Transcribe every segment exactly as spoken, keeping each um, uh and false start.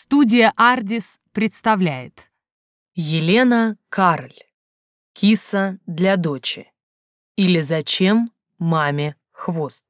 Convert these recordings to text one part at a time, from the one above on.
Студия «Ардис» представляет Елена Карль. Киса для дочи. Или зачем маме хвост?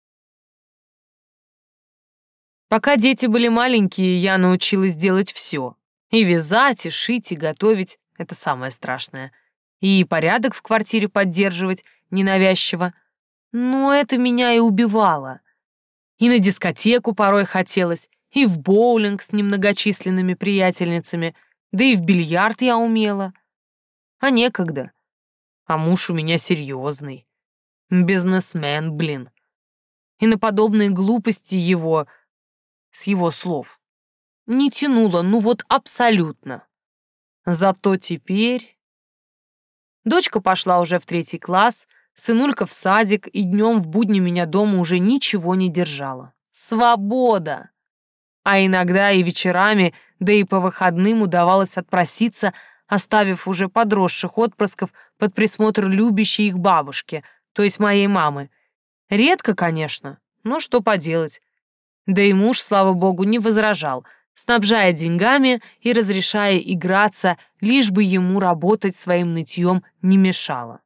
Пока дети были маленькие, я научилась делать все. И вязать, и шить, и готовить — это самое страшное. И порядок в квартире поддерживать ненавязчиво. Но это меня и убивало. И на дискотеку порой хотелось, и в боулинг с немногочисленными приятельницами, да и в бильярд я умела. А некогда. А муж у меня серьезный. Бизнесмен, блин. И на подобные глупости его, с его слов, не тянуло, ну вот абсолютно. Зато теперь... Дочка пошла уже в третий класс, сынулька в садик, и днем в будни меня дома уже ничего не держало. Свобода! А иногда и вечерами, да и по выходным удавалось отпроситься, оставив уже подросших отпрысков под присмотр любящей их бабушки, то есть моей мамы. Редко, конечно, но что поделать. Да и муж, слава богу, не возражал, снабжая деньгами и разрешая играться, лишь бы ему работать своим нытьем не мешало.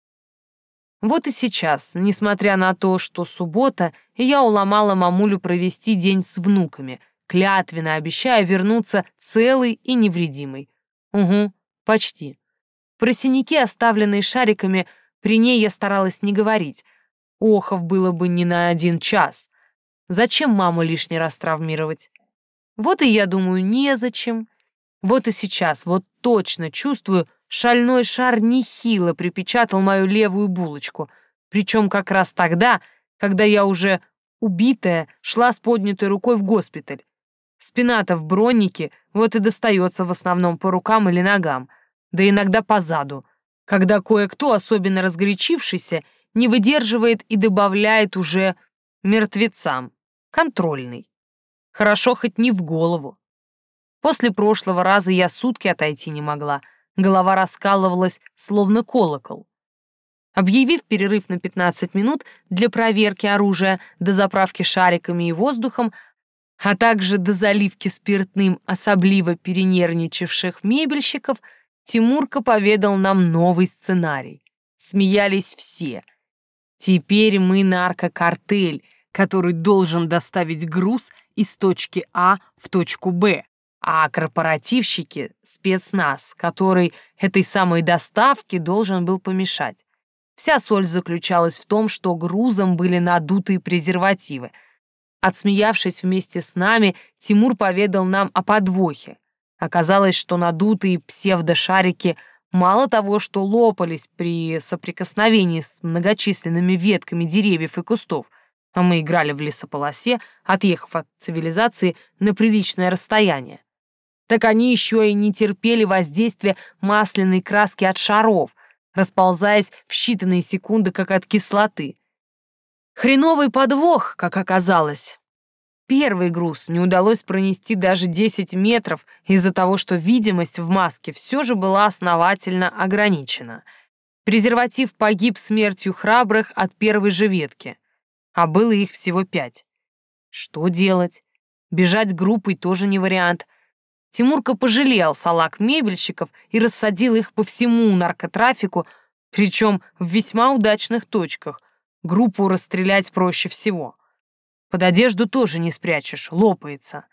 Вот и сейчас, несмотря на то, что суббота, я уломала мамулю провести день с внуками, клятвенно обещая вернуться целый и невредимый. Угу, почти. Про синяки, оставленные шариками, при ней я старалась не говорить. Охов было бы не на один час. Зачем маму лишний раз травмировать? Вот и я думаю, незачем. Вот и сейчас, вот точно чувствую, шальной шар нехило припечатал мою левую булочку, причем как раз тогда, когда я уже, убитая, шла с поднятой рукой в госпиталь. Спина-то в бронике, вот и достается в основном по рукам или ногам, да иногда по заду, когда кое-кто, особенно разгорячившийся, не выдерживает и добавляет уже мертвецам. Контрольный. Хорошо хоть не в голову. После прошлого раза я сутки отойти не могла, голова раскалывалась, словно колокол. Объявив перерыв на пятнадцать минут для проверки оружия, до заправки шариками и воздухом, а также до заливки спиртным особливо перенервничавших мебельщиков, Тимурка поведал нам новый сценарий. Смеялись все. Теперь мы наркокартель, который должен доставить груз из точки А в точку Б, а корпоративщики — спецназ, который этой самой доставке должен был помешать. Вся соль заключалась в том, что грузом были надутые презервативы. Отсмеявшись вместе с нами, Тимур поведал нам о подвохе. Оказалось, что надутые псевдошарики мало того, что лопались при соприкосновении с многочисленными ветками деревьев и кустов, а мы играли в лесополосе, отъехав от цивилизации на приличное расстояние, так они еще и не терпели воздействия масляной краски от шаров, расползаясь в считанные секунды, как от кислоты. Хреновый подвох, как оказалось. Первый груз не удалось пронести даже десять метров из-за того, что видимость в маске все же была основательно ограничена. Презерватив погиб смертью храбрых от первой же ветки, а было их всего пять. Что делать? Бежать группой тоже не вариант. Тимурка пожалел салаг-мебельщиков и рассадил их по всему наркотрафику, причем в весьма удачных точках. Группу расстрелять проще всего. Под одежду тоже не спрячешь, лопается.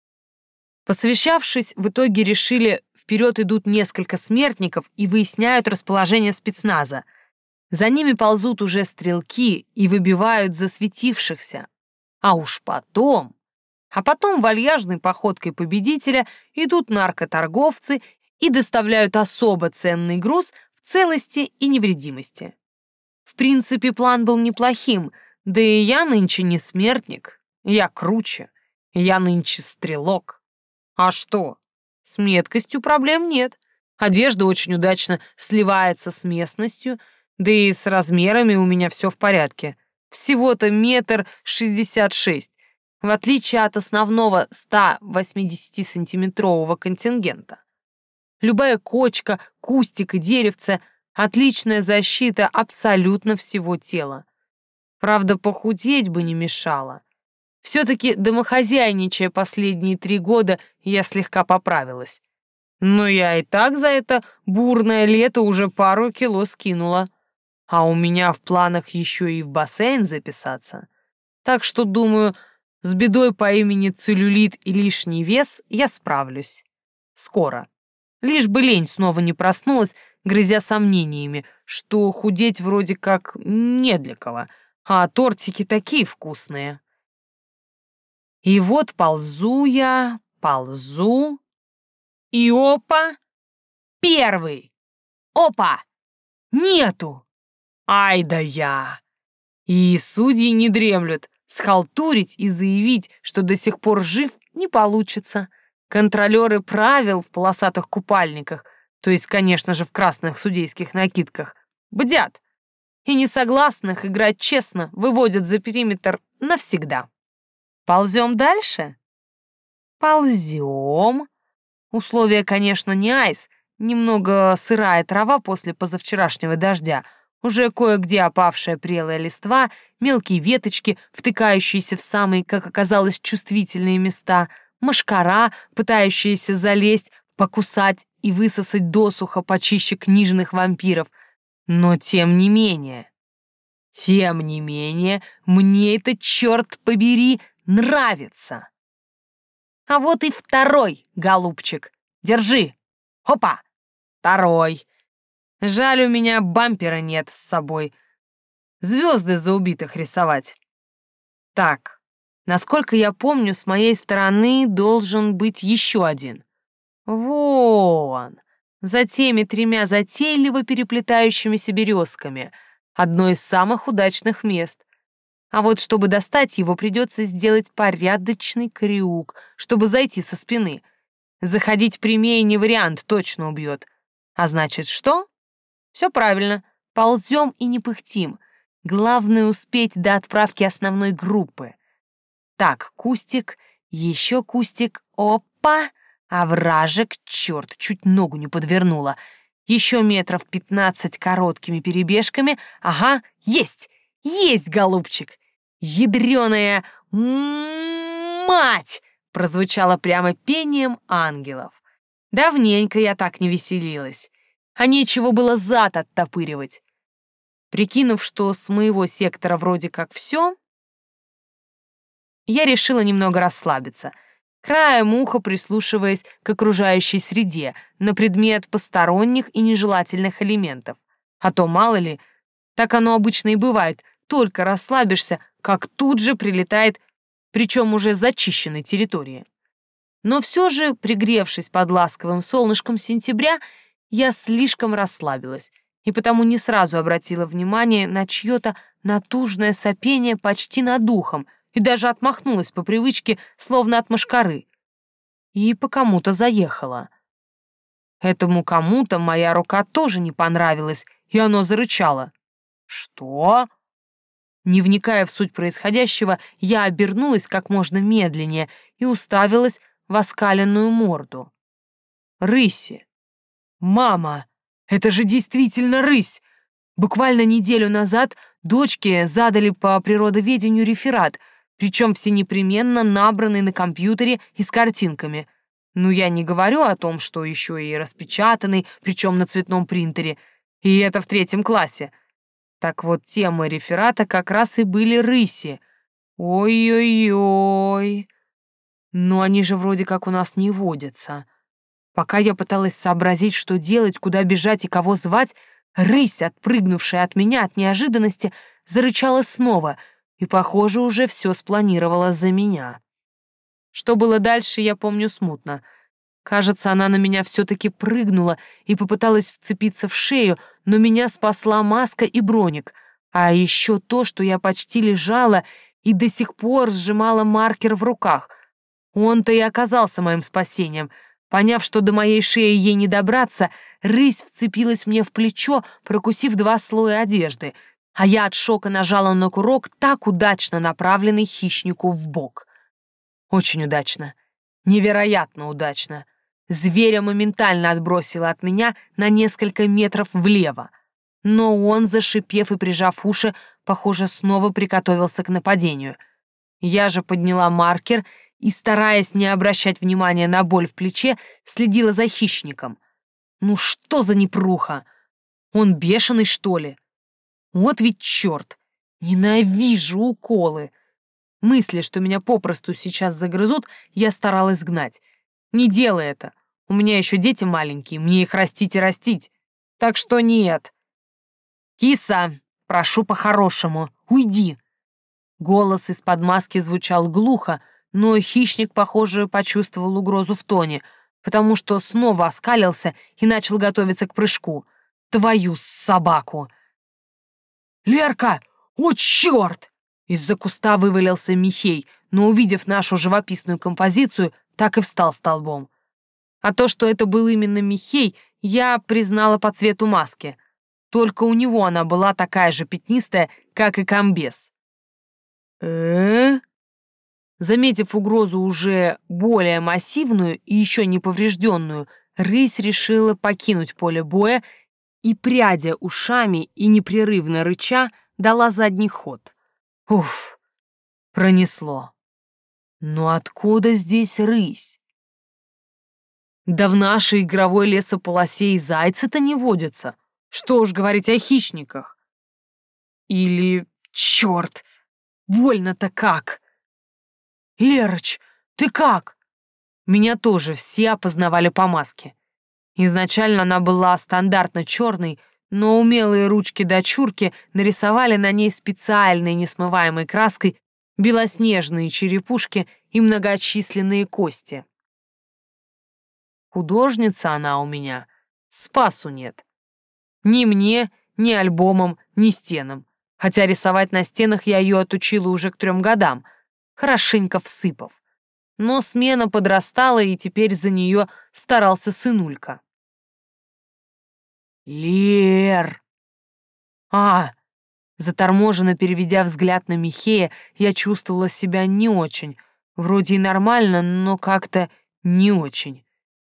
Посовещавшись, в итоге решили, вперед идут несколько смертников и выясняют расположение спецназа. За ними ползут уже стрелки и выбивают засветившихся. А уж потом... А потом вальяжной походкой победителя идут наркоторговцы и доставляют особо ценный груз в целости и невредимости. В принципе, план был неплохим, да и я нынче не смертник, я круче, я нынче стрелок. А что? С меткостью проблем нет. Одежда очень удачно сливается с местностью, да и с размерами у меня все в порядке. Всего-то метр шестьдесят шесть, в отличие от основного ста восьмидесятисантиметрового контингента. Любая кочка, кустик и деревце — отличная защита абсолютно всего тела. Правда, похудеть бы не мешало. Все-таки домохозяйничая последние три года, я слегка поправилась. Но я и так за это бурное лето уже пару кило скинула. А у меня в планах еще и в бассейн записаться. Так что, думаю, с бедой по имени целлюлит и лишний вес я справлюсь. Скоро. Лишь бы лень снова не проснулась, грызя сомнениями, что худеть вроде как не для кого, а тортики такие вкусные. И вот ползу я, ползу, и опа, первый, опа, нету. Ай да я! И судьи не дремлют, схалтурить и заявить, что до сих пор жив, не получится. Контролеры правил в полосатых купальниках, то есть, конечно же, в красных судейских накидках, бдят. И несогласных играть честно выводят за периметр навсегда. Ползем дальше? Ползем. Условия, конечно, не айс, немного сырая трава после позавчерашнего дождя, уже кое-где опавшая прелая листва, мелкие веточки, втыкающиеся в самые, как оказалось, чувствительные места, мошкара, пытающаяся залезть, покусать и высосать досуха почище книжных вампиров. Но тем не менее, тем не менее, мне это, черт побери, нравится. А вот и второй, голубчик. Держи. Хопа! Второй. Жаль, у меня бампера нет с собой. Звезды за убитых рисовать. Так, насколько я помню, с моей стороны должен быть еще один. Вон, за теми тремя затейливо переплетающимися березками. Одно из самых удачных мест. А вот чтобы достать его, придется сделать порядочный крюк, чтобы зайти со спины. Заходить прямее не вариант, точно убьет. А значит, что? Все правильно. Ползем и не пыхтим. Главное успеть до отправки основной группы. Так, кустик, еще кустик. Опа! Овражек, черт, чуть ногу не подвернула. Еще метров пятнадцать короткими перебежками. Ага, есть! Есть, голубчик! Ядрёная мать! Прозвучало прямо пением ангелов. Давненько я так не веселилась. А нечего было зад оттопыривать. Прикинув, что с моего сектора вроде как все, я решила немного расслабиться, краем уха прислушиваясь к окружающей среде на предмет посторонних и нежелательных элементов. А то, мало ли, так оно обычно и бывает, только расслабишься, как тут же прилетает, причем уже зачищенной территории. Но все же, пригревшись под ласковым солнышком сентября, я слишком расслабилась и потому не сразу обратила внимание на чье-то натужное сопение почти над ухом и даже отмахнулась по привычке, словно от мошкары. И по кому-то заехала. Этому кому-то моя рука тоже не понравилась, и оно зарычало. «Что?» Не вникая в суть происходящего, я обернулась как можно медленнее и уставилась в оскаленную морду. Рыси. Мама, это же действительно рысь! Буквально неделю назад дочке задали по природоведению реферат, причем всенепременно набранный на компьютере и с картинками. Ну, я не говорю о том, что еще и распечатанный, причем на цветном принтере, и это в третьем классе. Так вот, темой реферата как раз и были рыси. Ой-ой-ой. Но они же вроде как у нас не водятся. Пока я пыталась сообразить, что делать, куда бежать и кого звать, рысь, отпрыгнувшая от меня от неожиданности, зарычала снова и, похоже, уже все спланировала за меня. Что было дальше, я помню смутно. Кажется, она на меня все-таки прыгнула и попыталась вцепиться в шею, но меня спасла маска и броник, а еще то, что я почти лежала и до сих пор сжимала маркер в руках. Он-то и оказался моим спасением. Поняв, что до моей шеи ей не добраться, рысь вцепилась мне в плечо, прокусив два слоя одежды, а я от шока нажала на курок, так удачно направленный хищнику в бок. Очень удачно. Невероятно удачно. Зверя моментально отбросило от меня на несколько метров влево. Но он, зашипев и прижав уши, похоже, снова приготовился к нападению. Я же подняла маркер и, стараясь не обращать внимания на боль в плече, следила за хищником. Ну что за непруха? Он бешеный, что ли? Вот ведь черт! Ненавижу уколы! Мысли, что меня попросту сейчас загрызут, я старалась гнать. Не делай это. У меня еще дети маленькие, мне их растить и растить. Так что нет. Киса, прошу по-хорошему, уйди. Голос из-под маски звучал глухо, но хищник, похоже, почувствовал угрозу в тоне, потому что снова оскалился и начал готовиться к прыжку. Твою собаку! «Лерка! О, черт!» Из-за куста вывалился Михей, но, увидев нашу живописную композицию, так и встал столбом. А то, что это был именно Михей, я признала по цвету маски. Только у него она была такая же пятнистая, как и комбез. э Заметив угрозу уже более массивную и еще не поврежденную, рысь решила покинуть поле боя и, прядя ушами и непрерывно рыча, дала задний ход. Уф, пронесло. Но откуда здесь рысь? Да в нашей игровой лесополосе и зайцы-то не водятся. Что уж говорить о хищниках. Или, черт, больно-то как. Лерыч, ты как? Меня тоже все опознавали по маске. Изначально она была стандартно черной, но умелые ручки дочурки нарисовали на ней специальной несмываемой краской белоснежные черепушки и многочисленные кости. Художница она у меня, спасу нет. Ни мне, ни альбомам, ни стенам. Хотя рисовать на стенах я ее отучила уже к трем годам, хорошенько всыпав. Но смена подрастала, и теперь за нее старался сынулька. «Лер!» «А!» Заторможенно переведя взгляд на Михея, я чувствовала себя не очень. Вроде и нормально, но как-то не очень.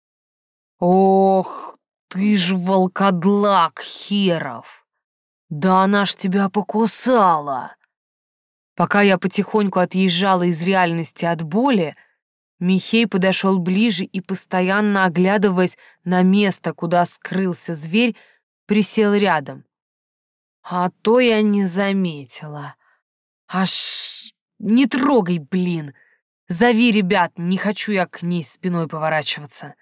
«Ох, ты ж волкодлак херов! Да она ж тебя покусала!» Пока я потихоньку отъезжала из реальности от боли, Михей подошел ближе и, постоянно оглядываясь на место, куда скрылся зверь, присел рядом. А то я не заметила. Аж не трогай, блин. Зови ребят, не хочу я к ней спиной поворачиваться.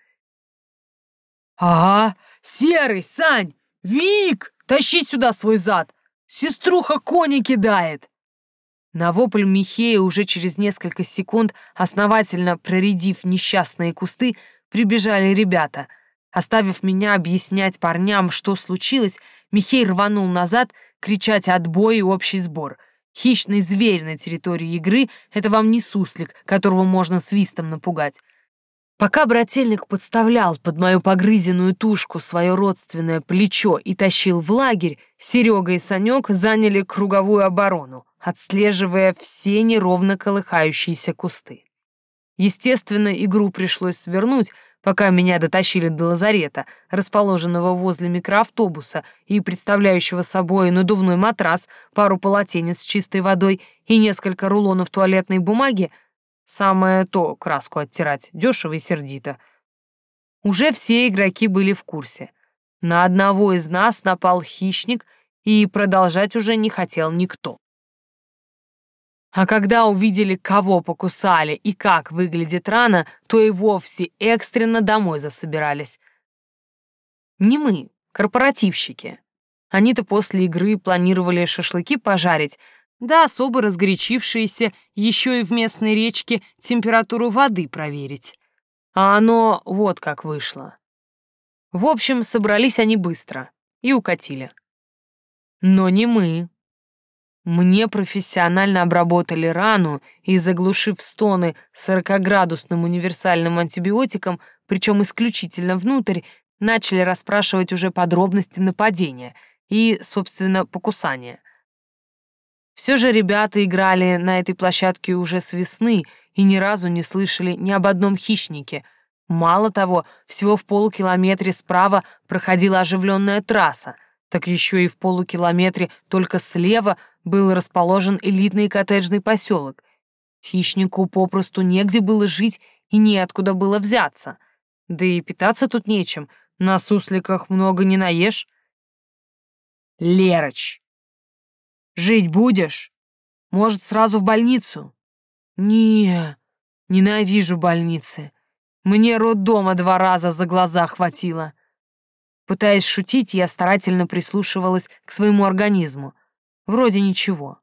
Ага, Серый, Сань, Вик, тащи сюда свой зад. Сеструха кони кидает. На вопль Михея уже через несколько секунд, основательно проредив несчастные кусты, прибежали ребята. Оставив меня объяснять парням, что случилось, Михей рванул назад, кричать «отбой» и общий сбор. Хищный зверь на территории игры — это вам не суслик, которого можно свистом напугать. Пока брательник подставлял под мою погрызенную тушку свое родственное плечо и тащил в лагерь, Серега и Санек заняли круговую оборону, отслеживая все неровно колыхающиеся кусты. Естественно, игру пришлось свернуть, пока меня дотащили до лазарета, расположенного возле микроавтобуса и представляющего собой надувной матрас, пару полотенец с чистой водой и несколько рулонов туалетной бумаги. Самое то краску оттирать, дешево и сердито. Уже все игроки были в курсе. На одного из нас напал хищник, и продолжать уже не хотел никто. А когда увидели, кого покусали и как выглядит рана, то и вовсе экстренно домой засобирались. Не мы, корпоративщики. Они-то после игры планировали шашлыки пожарить, да особо разгорячившиеся еще и в местной речке температуру воды проверить. А оно вот как вышло. В общем, собрались они быстро и укатили. Но не мы. Мне профессионально обработали рану и, заглушив стоны сорокаградусным универсальным антибиотиком, причем исключительно внутрь, начали расспрашивать уже подробности нападения и, собственно, покусания. Все же ребята играли на этой площадке уже с весны и ни разу не слышали ни об одном хищнике. Мало того, всего в полукилометре справа проходила оживленная трасса, так еще и в полукилометре только слева был расположен элитный коттеджный поселок. Хищнику попросту негде было жить и неоткуда было взяться. Да и питаться тут нечем, на сусликах много не наешь. Лерыч, жить будешь? Может, сразу в больницу? Не, ненавижу больницы. Мне роддома два раза за глаза хватило. Пытаясь шутить, я старательно прислушивалась к своему организму. Вроде ничего.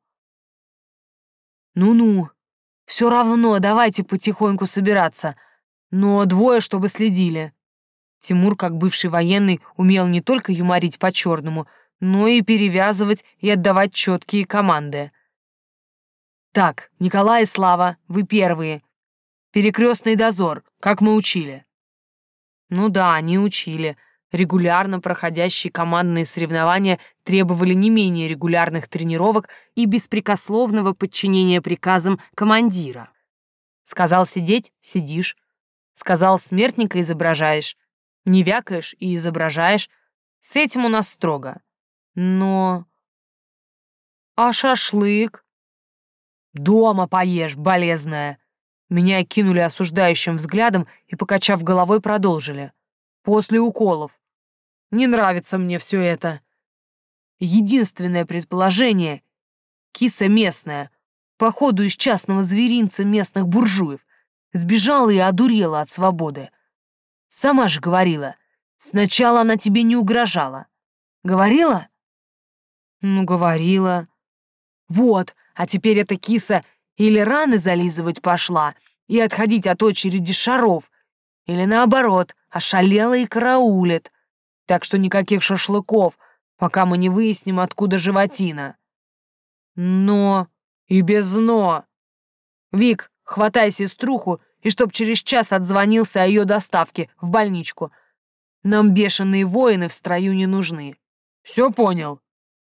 Ну-ну, все равно давайте потихоньку собираться, но двое, чтобы следили. Тимур, как бывший военный, умел не только юморить по-черному, но и перевязывать и отдавать четкие команды. Так, Николай и Слава, вы первые. Перекрестный дозор, как мы учили. Ну да, они учили. Регулярно проходящие командные соревнования требовали не менее регулярных тренировок и беспрекословного подчинения приказам командира. Сказал сидеть — сидишь. Сказал смертника — изображаешь. Не вякаешь и изображаешь. С этим у нас строго. Но... А шашлык? Дома поешь, болезная. Меня кинули осуждающим взглядом и, покачав головой, продолжили. После уколов. Не нравится мне все это. Единственное предположение — киса местная, походу из частного зверинца местных буржуев, сбежала и одурела от свободы. Сама же говорила, сначала она тебе не угрожала. Говорила? Ну, говорила. Вот, а теперь эта киса или раны зализывать пошла и отходить от очереди шаров, или наоборот, ошалела и караулит. Так что никаких шашлыков, пока мы не выясним, откуда животина. Но и без «но». Вик, хватай сеструху, и чтоб через час отзвонился о ее доставке в больничку. Нам бешеные воины в строю не нужны. Все понял?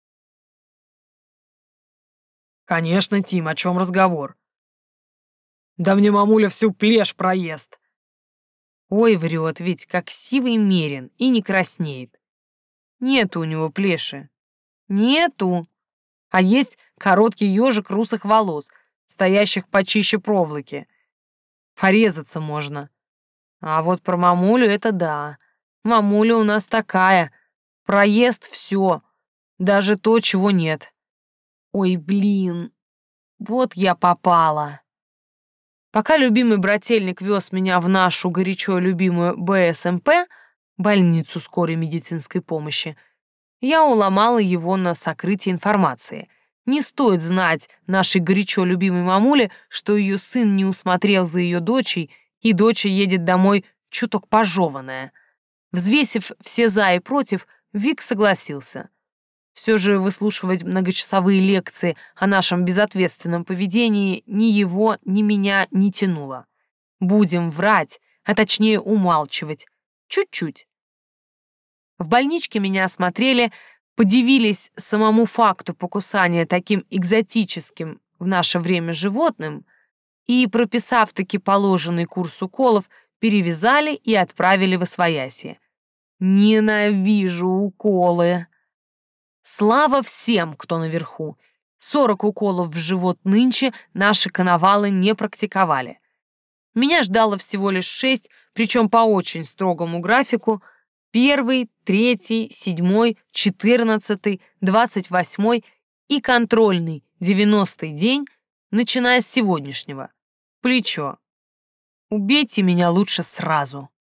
Конечно, Тим, о чем разговор? Да мне мамуля всю плешь проест. Ой, врет ведь, как сивый мерин, и не краснеет. Нету у него плеши. Нету. А есть короткий ежик русых волос, стоящих почище проволоки. Порезаться можно. А вот про мамулю это да. Мамуля у нас такая. Проест все, даже то, чего нет. Ой, блин, вот я попала. Пока любимый брательник вез меня в нашу горячо любимую бэ эс эм пэ, больницу скорой медицинской помощи, я уломала его на сокрытие информации. Не стоит знать нашей горячо любимой мамуле, что ее сын не усмотрел за ее дочей, и дочь едет домой чуток пожеванная. Взвесив все за и против, Вик согласился. Все же выслушивать многочасовые лекции о нашем безответственном поведении ни его, ни меня не тянуло. Будем врать, а точнее умалчивать. Чуть-чуть. В больничке меня осмотрели, подивились самому факту покусания таким экзотическим в наше время животным и, прописав таки положенный курс уколов, перевязали и отправили в освоясье. Ненавижу уколы. Слава всем, кто наверху. Сорок уколов в живот нынче наши коновалы не практиковали. Меня ждало всего лишь шесть, причем по очень строгому графику. Первый, третий, седьмой, четырнадцатый, двадцать восьмой и контрольный, девяностый день, начиная с сегодняшнего. Плечо. Убейте меня лучше сразу.